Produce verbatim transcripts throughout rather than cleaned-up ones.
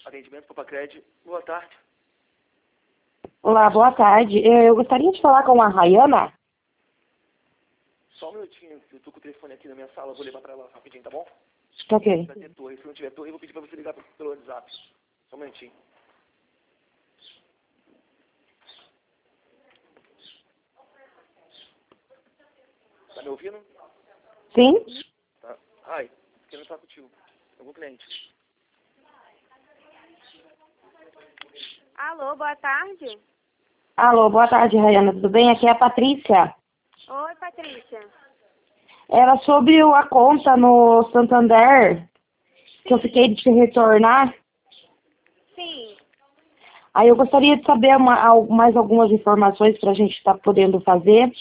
Atendimento Papacred. Boa tarde. Olá, boa tarde. Eu gostaria de falar com a Rayana. Só um minutinho, eu tô com o telefone aqui na minha sala, eu vou levar pra ela rapidinho, tá bom? Ok. Vai ter torre, se não tiver torre, eu vou pedir pra você ligar pelo WhatsApp. Só um minutinho. Tá me ouvindo? Sim? Tá. Ai, quem não tá contigo? Algum cliente? Alô, boa tarde. Alô, boa tarde, Rayana. Tudo bem? Aqui é a Patrícia. Oi, Patrícia. Era sobre a conta no Santander, que eu fiquei de te retornar. Sim. Aí eu gostaria de saber uma, al- mais algumas informações para a gente estar podendo fazer.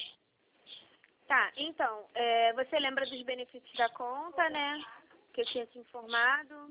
Tá, então, é, você lembra dos benefícios da conta, né? Que eu tinha te informado.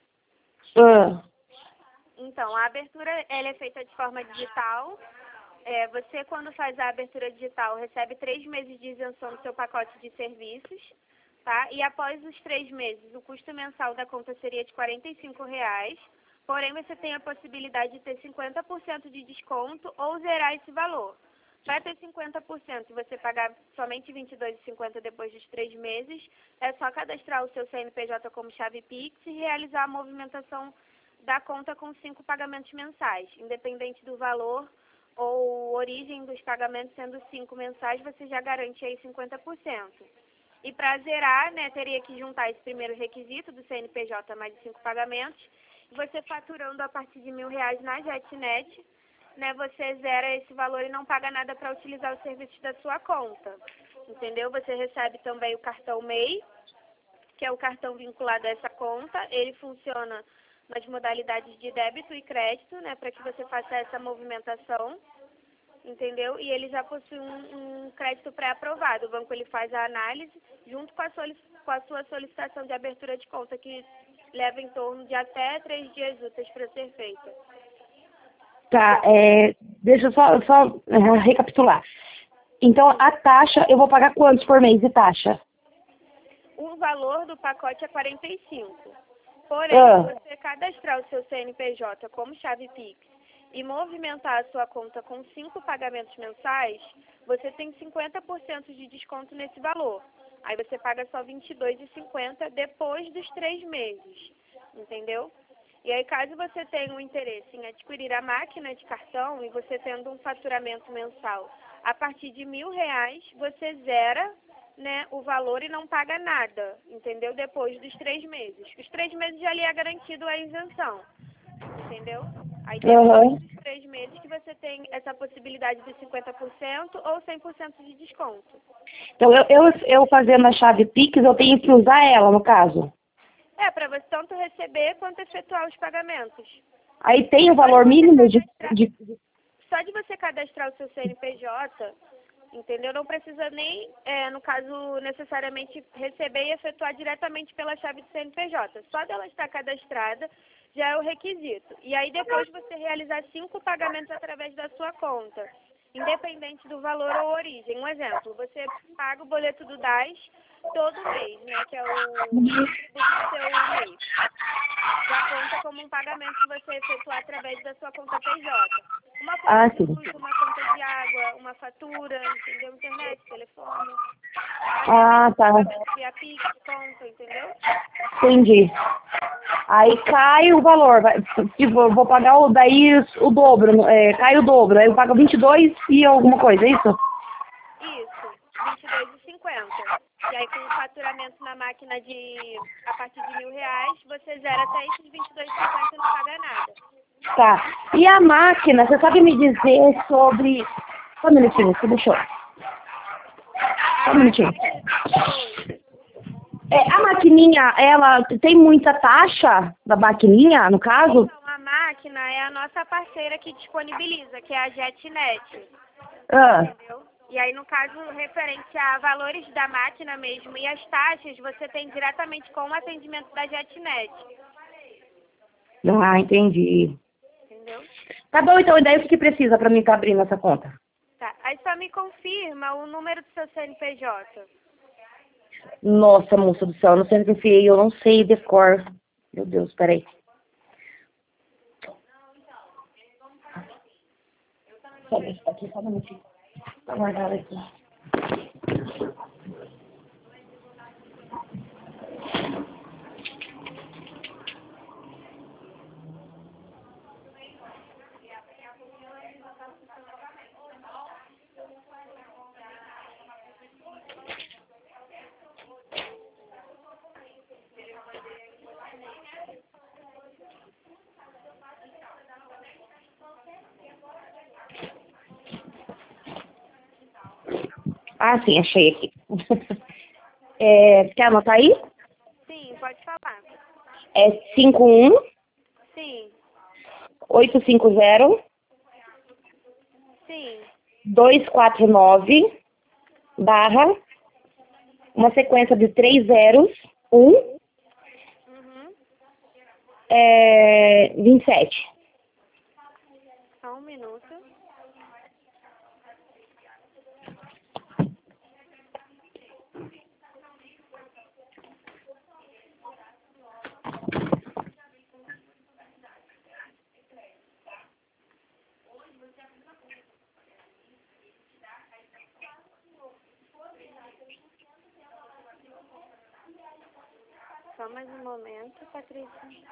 Ah, Então, a abertura ela é feita de forma digital. É, você, quando faz a abertura digital, recebe três meses de isenção do seu pacote de serviços, tá? E após os três meses, o custo mensal da conta seria de quarenta e cinco reais. Porém, você tem a possibilidade de ter cinquenta por cento de desconto ou zerar esse valor. Para ter cinquenta por cento e você pagar somente vinte e dois reais e cinquenta centavos depois dos três meses, é só cadastrar o seu C N P J como chave Pix e realizar a movimentação da conta com cinco pagamentos mensais. Independente do valor ou origem dos pagamentos, sendo cinco mensais, você já garante aí cinquenta por cento. E para zerar, né, teria que juntar esse primeiro requisito do C N P J mais de cinco pagamentos. Você faturando a partir de mil reais na JetNet, né, você zera esse valor e não paga nada para utilizar os serviços da sua conta. Entendeu? Você recebe também o cartão M E I, que é o cartão vinculado a essa conta. Ele funciona nas modalidades de débito e crédito, né, para que você faça essa movimentação, entendeu? E ele já possui um, um crédito pré-aprovado. O banco ele faz a análise junto com a, solic com a sua solicitação de abertura de conta, que leva em torno de até três dias úteis para ser feita. tá, é, deixa eu só, só é, recapitular. Então, a taxa, eu vou pagar quantos por mês de taxa? O valor do pacote é quarenta e cinco. Porém, Ah, se você cadastrar o seu C N P J como chave Pix e movimentar a sua conta com cinco pagamentos mensais, você tem cinquenta por cento de desconto nesse valor. Aí você paga só vinte e dois reais e cinquenta centavos depois dos três meses, entendeu? E aí, caso você tenha um interesse em adquirir a máquina de cartão e você tendo um faturamento mensal a partir de mil reais, você zera, né, o valor e não paga nada, entendeu? Depois dos três meses. Os três meses já lhe é garantido a isenção, entendeu? Aí depois aham. dos três meses que você tem essa possibilidade de cinquenta por cento ou cem por cento de desconto. Então, eu, eu, eu fazendo a chave Pix, eu tenho que usar ela, no caso. É, para você tanto receber quanto efetuar os pagamentos. Aí tem o Só de valor você mínimo de, cadastrar, de... só de você cadastrar o seu C N P J, entendeu? Não precisa nem, é, no caso, necessariamente receber e efetuar diretamente pela chave do C N P J. Só dela estar cadastrada já é o requisito. E aí depois você realizar cinco pagamentos através da sua conta, independente do valor ou origem. Um exemplo, você paga o boleto do D A S todo mês, né, que é o tributo do seu mês. Já conta como um pagamento que você efetuar através da sua conta P J. Uma conta Ah, de sim. luz, uma conta de água, uma fatura, entendeu? Internet, telefone. Ah, tá. Pagamento via Pix, conta, entendeu? Entendi. Aí cai o valor, vai, tipo, eu vou pagar o, daí o dobro, é, cai o dobro, aí eu pago vinte e dois e alguma coisa, é isso? Isso, vinte e dois reais e cinquenta centavos. E aí com o faturamento na máquina de a partir de mil reais, você zera até esses vinte e dois reais e cinquenta centavos e não paga nada. Tá. E a máquina, você sabe me dizer sobre... Só um minutinho, você deixou. Só A um minutinho. máquina que... É, a maquininha, ela tem muita taxa da maquininha, no caso? Então, a máquina é a nossa parceira que disponibiliza, que é a JetNet. Ah, Entendeu? E aí, no caso, referente a valores da máquina mesmo e as taxas, você tem diretamente com o atendimento da JetNet. ah, entendi. Entendeu? Tá bom, então, e daí o que que precisa pra mim estar abrindo essa conta? Tá. Aí só me confirma o número do seu C N P J. Nossa, moça do céu, eu não sei o que eu enfiei, eu não sei decor. Meu Deus, peraí. Só deixa aqui, só um minutinho. Tá guardado aqui. Ah, sim, achei aqui. É, quer anotar aí? Sim, pode falar. É cinco um Sim, oito cinco zero sim. dois quatro nove barra uma sequência de três zeros, um, Uhum. é, vinte e sete. Só um minuto. Só mais um momento, Patrícia.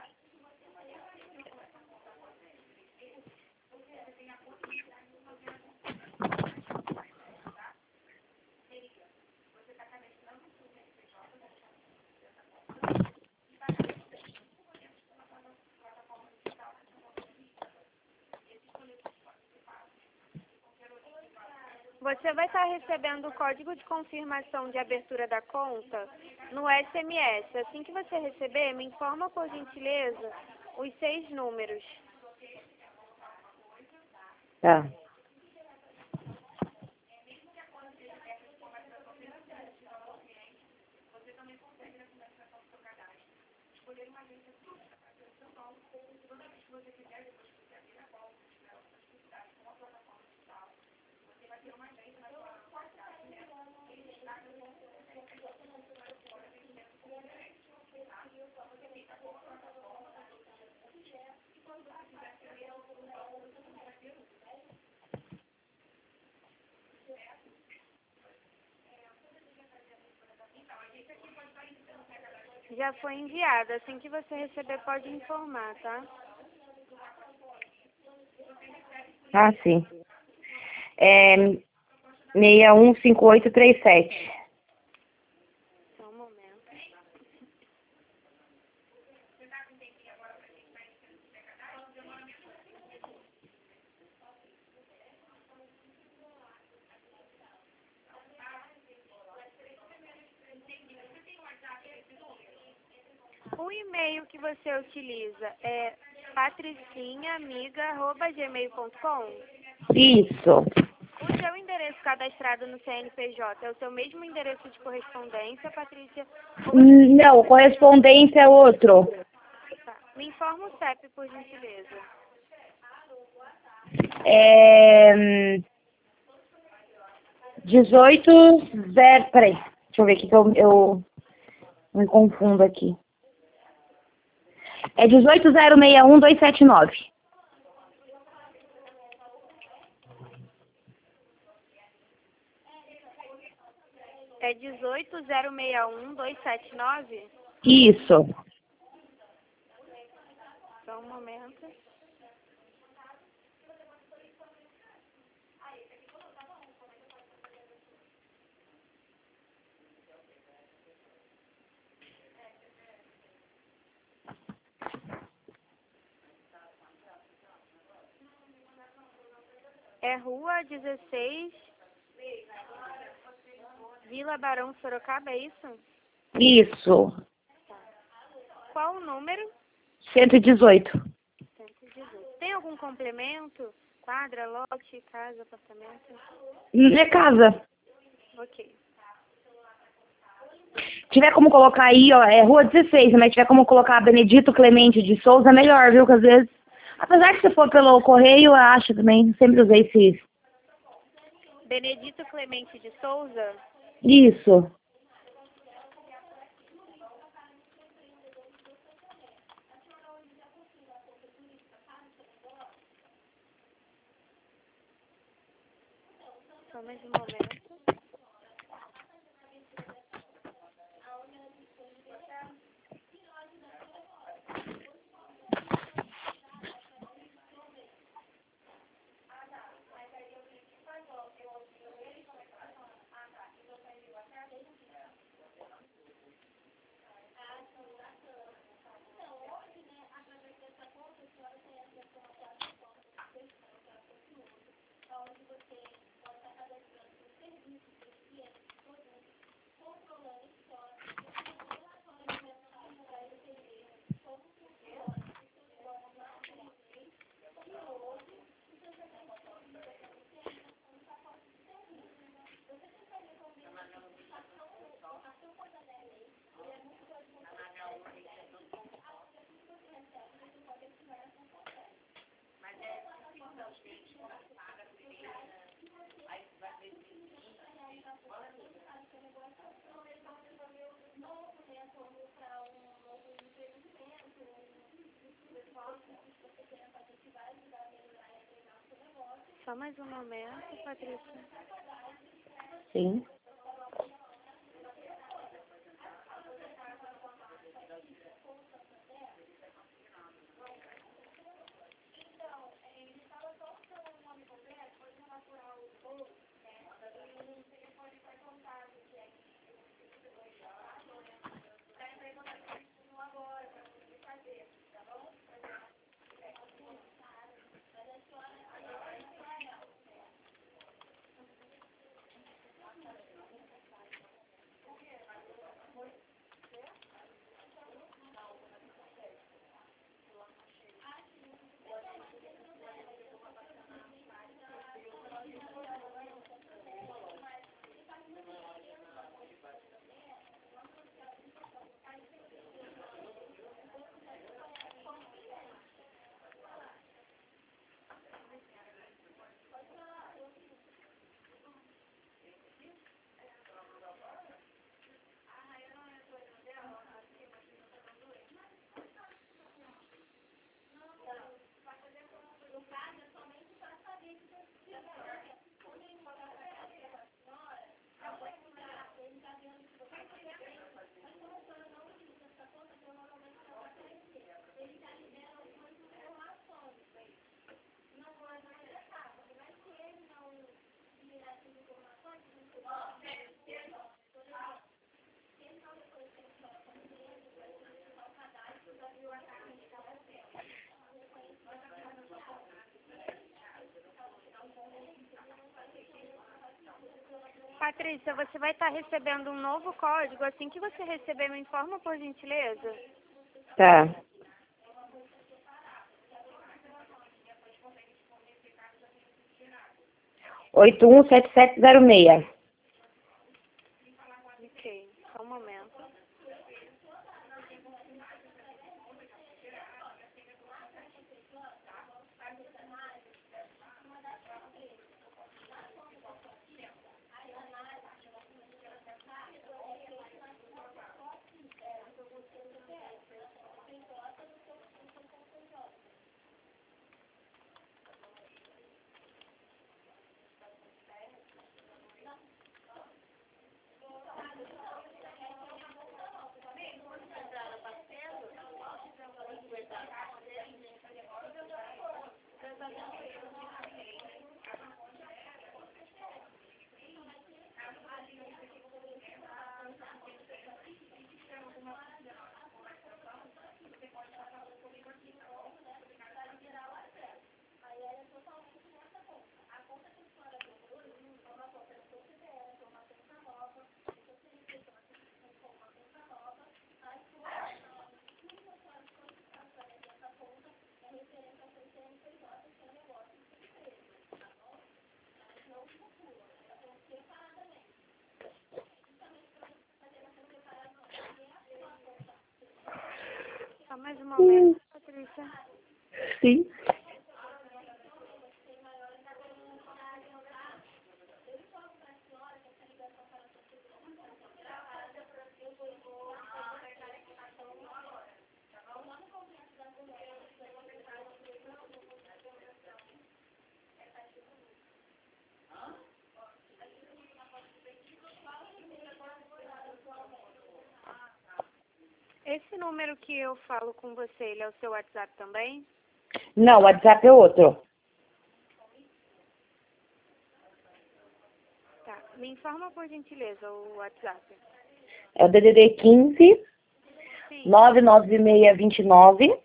Você vai estar recebendo o código de confirmação de abertura da conta no S M S. Assim que você receber, me informa, por gentileza, os seis números. Tá. Já foi enviado. Assim que você receber, pode informar, tá? Ah, sim. É seis um cinco oito três sete. Só um momento. O e-mail que você utiliza é patricinha amiga arroba gmail ponto com. Isso. O seu endereço cadastrado no C N P J é o seu mesmo endereço de correspondência, Patrícia? Ou você tem Não, correspondência é outro. Tá. Me informa o C E P, por gentileza. É dezoito zero. Peraí, deixa eu ver aqui que eu, eu me confundo aqui. É dezoito zero seis um dois sete nove. É dezoito zero seis um dois sete nove? Isso. Só um momento. É Rua dezesseis, Vila Barão Sorocaba, é isso? Isso. Qual o número? cento e dezoito. cento e dezoito. Tem algum complemento? Quadra, lote, casa, apartamento? É casa. Ok. Se tiver como colocar aí, ó, é Rua dezesseis, mas se tiver como colocar Benedito Clemente de Souza, é melhor, viu? Que às vezes, apesar que se for pelo correio, eu acho também, sempre usei esse. Benedito Clemente de Souza? Isso. Só mais um momento. Só mais um momento, Patrícia. Sim. Patrícia, você vai estar recebendo um novo código. Assim que você receber, me informa, por gentileza. Tá. oito um sete sete zero seis. Ok, só um momento. Só mais um momento, Patrícia. Sim. esse número que eu falo com você, ele é o seu WhatsApp também? Não, o WhatsApp é outro. Tá. Me informa, por gentileza, o WhatsApp. É o D D D quinze, Sim. nove nove seis dois nove,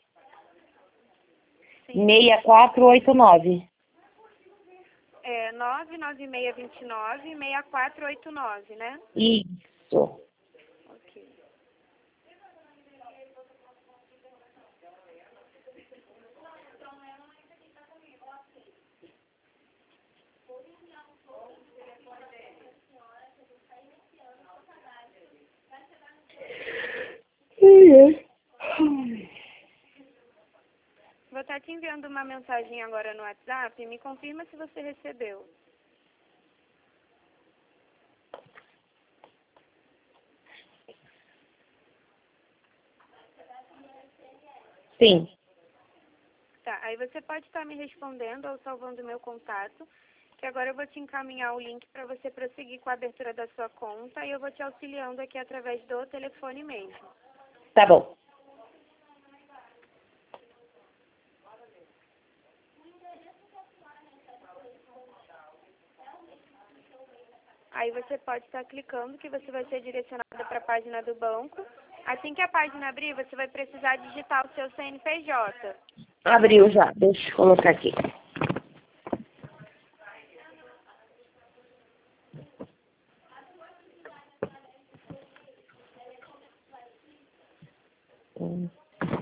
Sim. seis quatro oito nove. É nove nove seis dois nove, seis quatro oito nove, né? Isso. Ok. Vou estar te enviando uma mensagem agora no WhatsApp. Me confirma se você recebeu. Sim. Tá, aí você pode estar me respondendo ou salvando o meu contato, que agora eu vou te encaminhar o link para você prosseguir com a abertura da sua conta e eu vou te auxiliando aqui através do telefone mesmo. Tá bom. Aí você pode estar clicando que você vai ser direcionada para a página do banco. Assim que a página abrir, você vai precisar digitar o seu C N P J. Abriu já. Deixa eu colocar aqui. Um,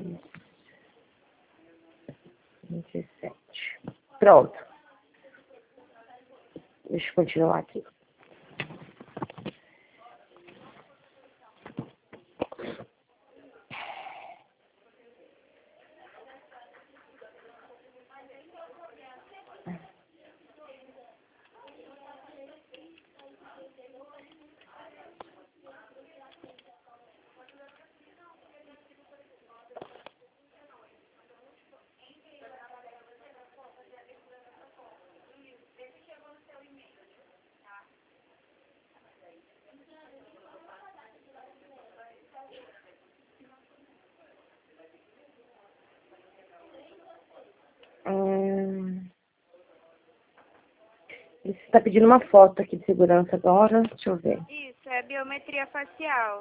vinte e sete. Pronto. Deixa eu continuar aqui. Hum, Você está pedindo uma foto aqui de segurança agora. Deixa eu ver. Isso, é biometria facial.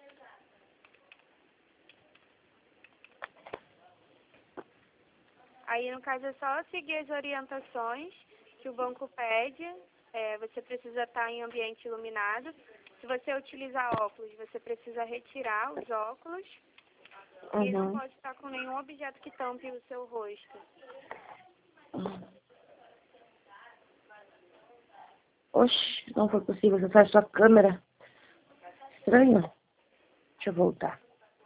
Aí, no caso, é só seguir as orientações que o banco pede. É, você precisa estar em ambiente iluminado. Se você utilizar óculos, você precisa retirar os óculos. E não Uhum. pode estar com nenhum objeto que tampe o seu rosto. Oxe, não foi possível. Você faz sua câmera. Estranho. Deixa eu voltar.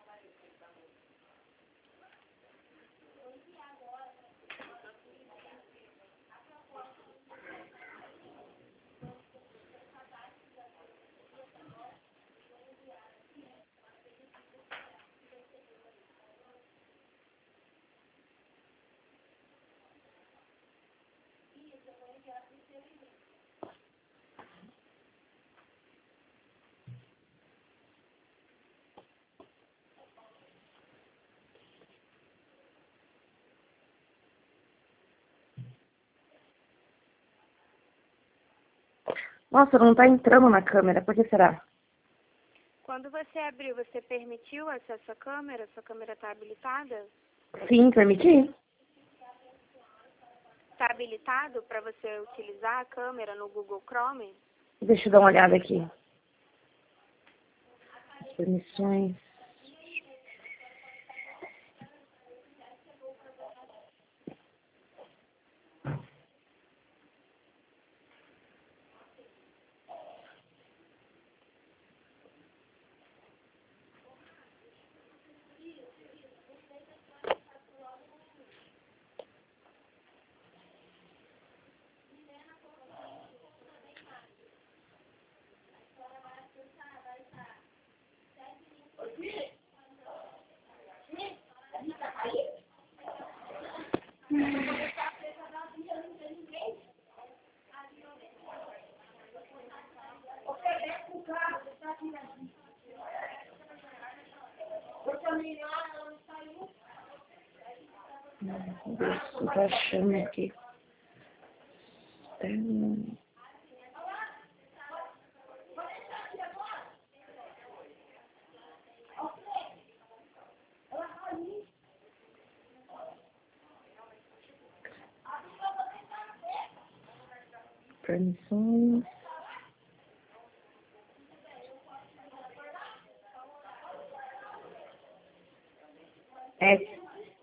Nossa, não tá entrando na câmera. Por que será? Quando você abriu, você permitiu acesso à câmera? Sua câmera está habilitada? Sim, permiti. Está habilitado para você utilizar a câmera no Google Chrome? Deixa eu dar uma olhada aqui. Permissões. Meu Deus, não tô achando aqui. Hum. Permissões. É.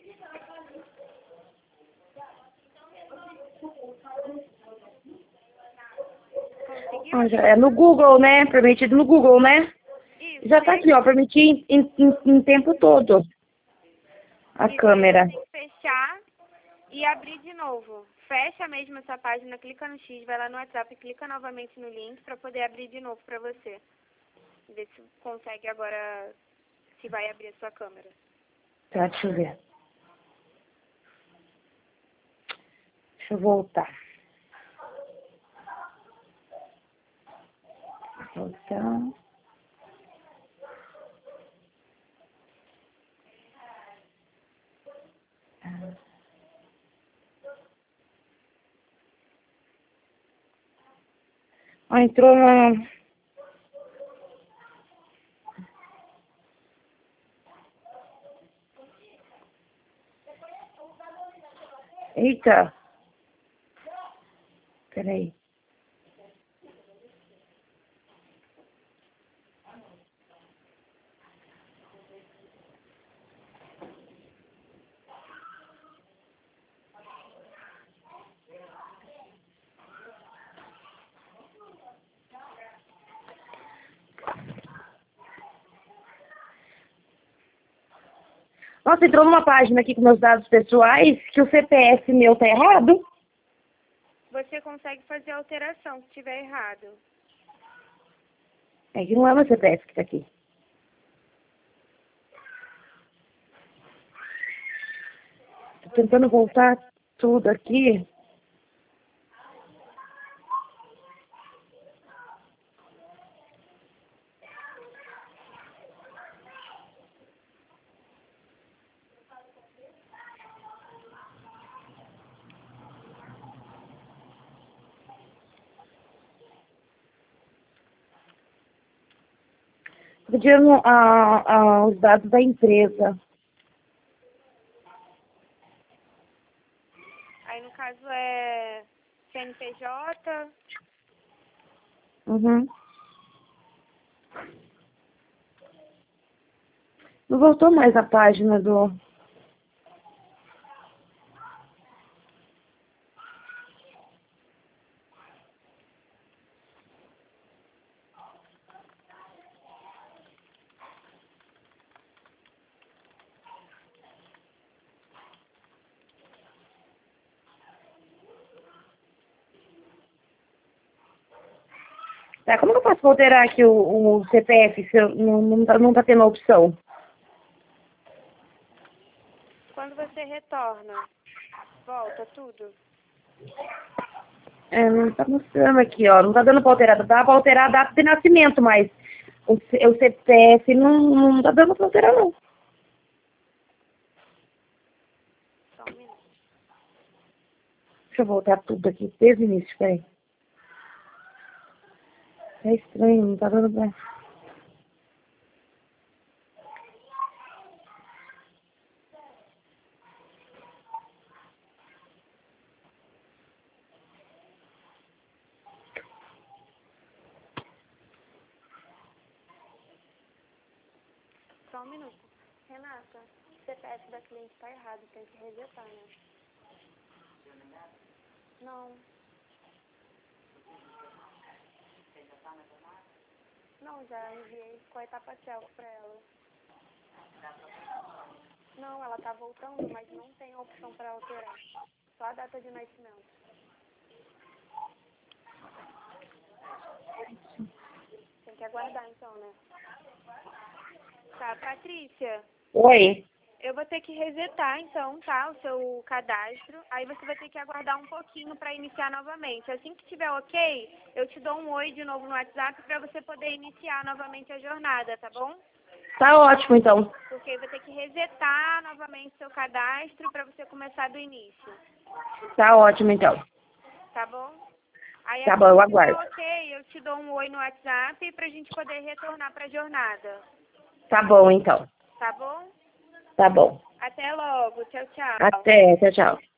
Conseguiu? Ah, já é no Google, né? Permitido no Google, né? Isso, Já tá aqui, ó. Permitir em, em, em tempo todo. A Isso, câmera. Tem que fechar e abrir de novo. Fecha mesmo essa página, clica no X, vai lá no WhatsApp e clica novamente no link para poder abrir de novo para você. Ver se consegue agora, se vai abrir a sua câmera. Tá, deixa eu ver. Deixa eu voltar. Voltar. Ah, entrou na... Eita. Peraí. Nossa, entrou numa página aqui com meus dados pessoais que o C P F meu tá errado. Você consegue fazer a alteração se estiver errado. É que não é meu C P F que tá aqui. Tô tentando voltar tudo aqui. Pedindo ah, ah, os dados da empresa. Aí no caso é C N P J. Uhum. Não voltou mais a página do... Tá, como que eu posso alterar aqui o, o C P F se eu, não, não, tá, não tá tendo a opção? Quando você retorna, volta tudo. É, não tá mostrando aqui, ó. Não tá dando pra alterar. Dá pra alterar a data de nascimento, mas o, C- o C P F não, não tá dando pra alterar, não. Só um minuto. Deixa eu voltar tudo aqui desde o início, peraí. É estranho, não tá dando pra... Só um minuto. Renata, o C P F da cliente tá errado, tem que resetar, né? Não. Não, já enviei com a etapa selfie pra ela. Não, ela tá voltando, mas não tem a opção pra alterar. Só a data de nascimento. Tem que aguardar então, né? Tá, Patrícia, Oi. Eu vou ter que resetar, então, tá, o seu cadastro. Aí você vai ter que aguardar um pouquinho para iniciar novamente. Assim que tiver ok, eu te dou um oi de novo no WhatsApp para você poder iniciar novamente a jornada, tá bom? Tá ótimo, então. Porque vai ter que resetar novamente seu cadastro para você começar do início. Tá ótimo, então. Tá bom? Aí Tá assim bom, eu que aguardo. tiver ok, eu te dou um oi no WhatsApp pra gente poder retornar pra jornada. Tá bom, então. Tá bom? Tá bom. Até logo. Tchau, tchau. Até, tchau, tchau.